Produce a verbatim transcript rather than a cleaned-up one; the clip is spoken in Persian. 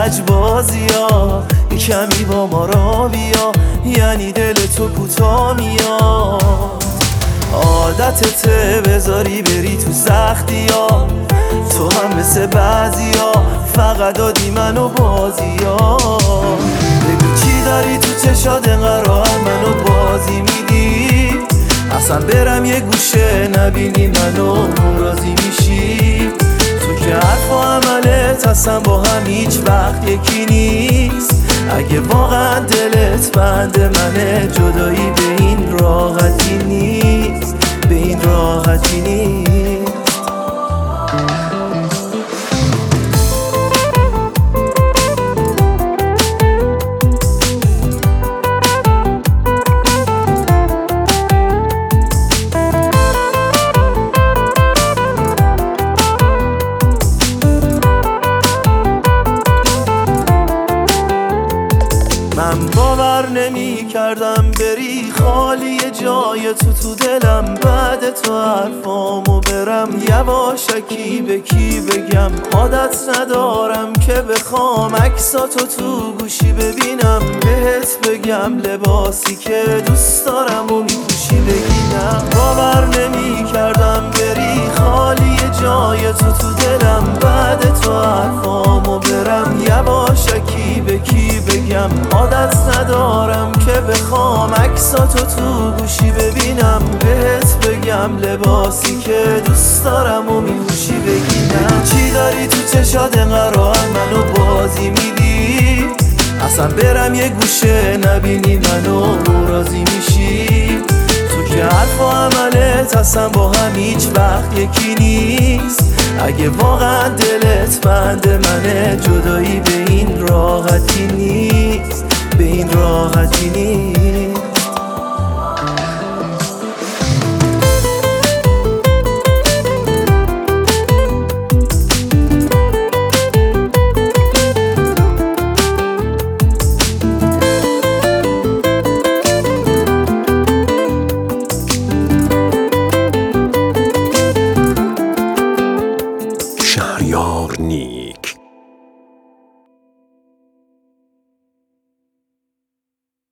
لجبازی ها، یه کمی با ما را بیا، یعنی دل تو کوتا میاد. عادتته بذاری بری تو سختی ها، تو هم مثل بعضی ها فقط دادی منو بازی ها. بگو چی داری تو چشات انقدر منو بازی میدی، اصلا برم یه گوشه نبینی منو راضی میشی. تو که حرف و عملت اصلا با هم هیچ وقت یکی نیست. اگه واقعا دلت بند منه جدایی به این راحتی نیست، به این راحتی نیست. من باور نمی کردم بری خالی جای تو تو دلم، بعد تو حرفامو برم یواشکی به کی بگم. عادت ندارم که بخوام عکساتو تو گوشی ببینم، بهت بگم لباسی که دوست دارم و میپوشی بگینم. باور نمی کردم بری خالی جای تو تو دلم، بعد تو حرفامو برم یواشکی به کی بگم. عادت ندارم که بخوام عکساتو تو گوشی ببینم، بهت بگم لباسی که دوست دارم و میپوشی بگینم. چی داری تو چشات انقدر منو بازی میدی، اصلا برم یه گوشه نبینی منو راضی میشی. تو که حرف و عملت اصلا با هم هیچ وقت یکی نیست. اگه واقعا دلت بند منه جدایی به این راحتی نیست، به این راحتی نیست.